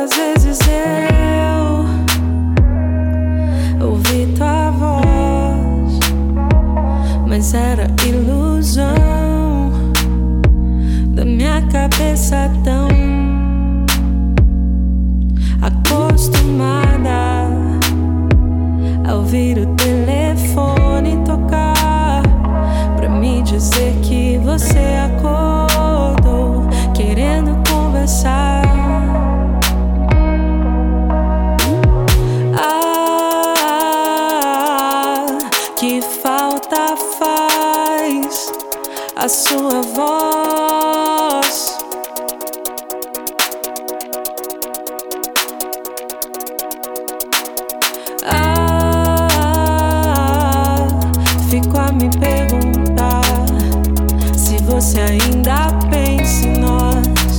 Quantas vezes eu ouvi tua voz, mas era ilusão da minha cabeça tão acostumada a ouvir o telefone tocar pra me dizer que você acordou querendo conversar. Que falta faz a sua voz. Fico a me perguntar se você ainda pensa em nós.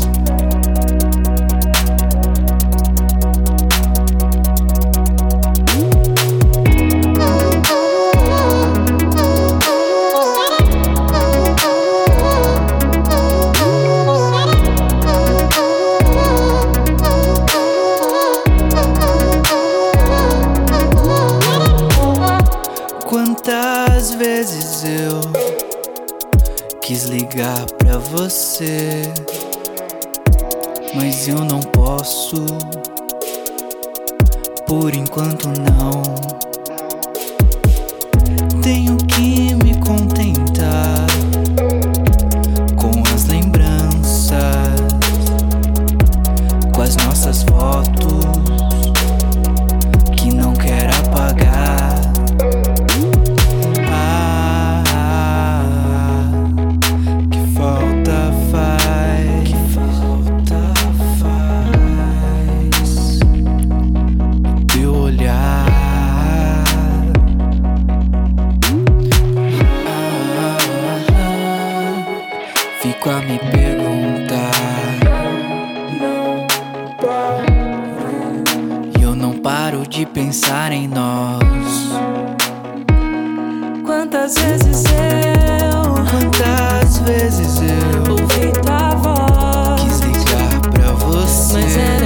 Quantas vezes eu quis ligar pra você, mas eu não posso, por enquanto não. Tenho que me contentar com as lembranças, com as nossas fotos que não quero apagar. Fico a me perguntar, e eu não paro de pensar em nós. Quantas vezes eu ouvi tua voz, quis ligar pra você, mas era